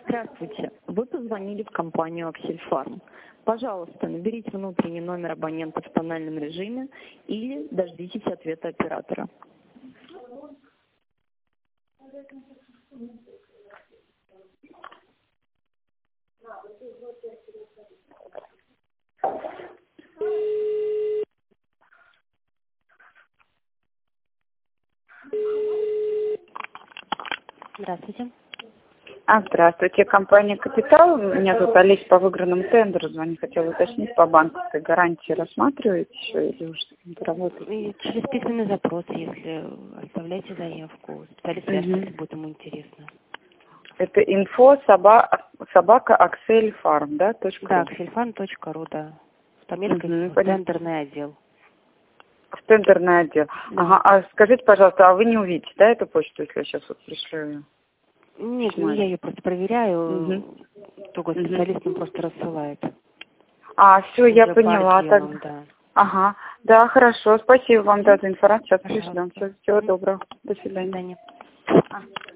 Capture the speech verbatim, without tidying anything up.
Здравствуйте. Вы позвонили в компанию Аксельфарм. Пожалуйста, наберите внутренний номер абонента в тональном режиме или дождитесь ответа оператора. Здравствуйте. А, здравствуйте, компания «Капитал». Меня зовут Олеся, по выигранному тендеру звоню. Хотела уточнить, по банковской гарантии рассматриваете еще или уже с работаете? И через письменный запрос, если оставляете заявку, специалист свяжется, если будет ему интересно. Это инфо соба, собака аксельфарм, да? Точка Да, ру. аксельфарм точка ру, да. Пометка Мгм, в тендерный отдел. В тендерный отдел. Да. Ага, а скажите, пожалуйста, а вы не увидите, да, эту почту, если я сейчас вот пришлю ее? Нет, Письмо. не я ее просто проверяю, Мгм. другой Мгм. специалист нам просто рассылает. А, все, я Уже по поняла. Так... отделам, да. Ага, да, хорошо. Спасибо вам, да, за информацию. Сейчас пришлем. Пожалуйста. Всего доброго. До До свидания. свидания. А.